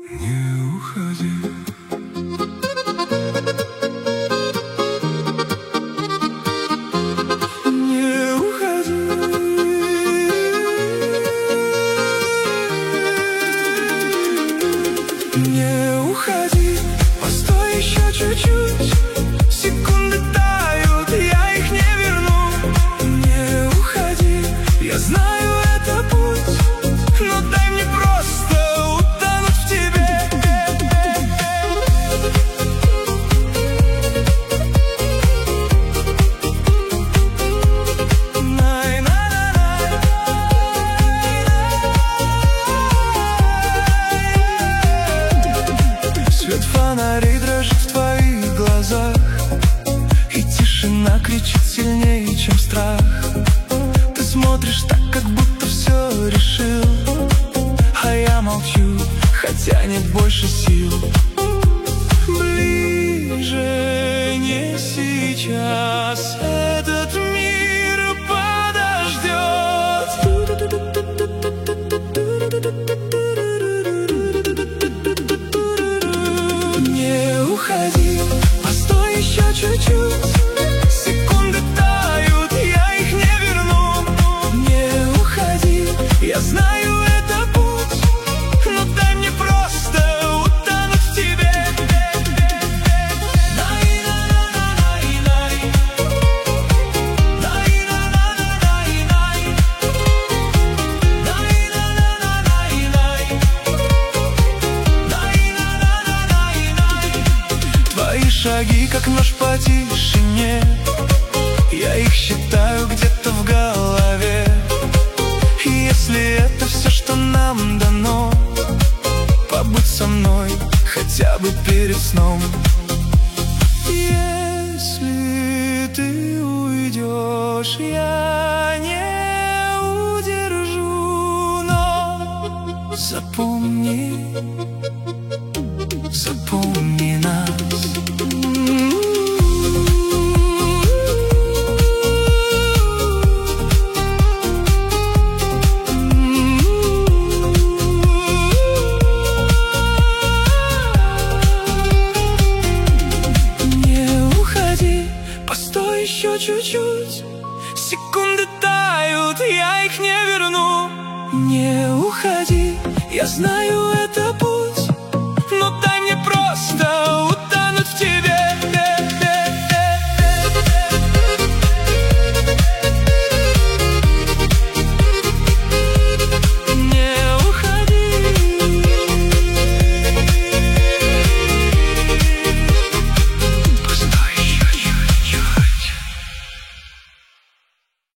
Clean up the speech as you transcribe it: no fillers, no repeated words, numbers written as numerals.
Не уходи. Не уходи. Не уходи. Постой еще чуть-чуть. Секунды тают, я их не верну. Не уходи. Я знаю, это путь, но дай мне просто утонуть в тебе. Свет фонарей дрожит в твоих глазах, и тишина кричит сильнее, чем страх. Ты смотришь так, как будто все решил, а я молчу, хотя нет больше сил. Ближе не сейчас, этот мир подождет. Не уходи, постой еще чуть-чуть. Секунды тают, я их не верну. Не уходи, я знаю, это путь, но дай мне просто утонуть в тебе. Твои шаги, как нож по тишине, я их считаю где-то в голове. И если это все, что нам дано, побудь со мной хотя бы перед сном. Если ты уйдешь, я не удержу, но запомни, запомни нас. Постой еще чуть-чуть. Секунды тают, я их не верну. Не уходи, я знаю, это путь.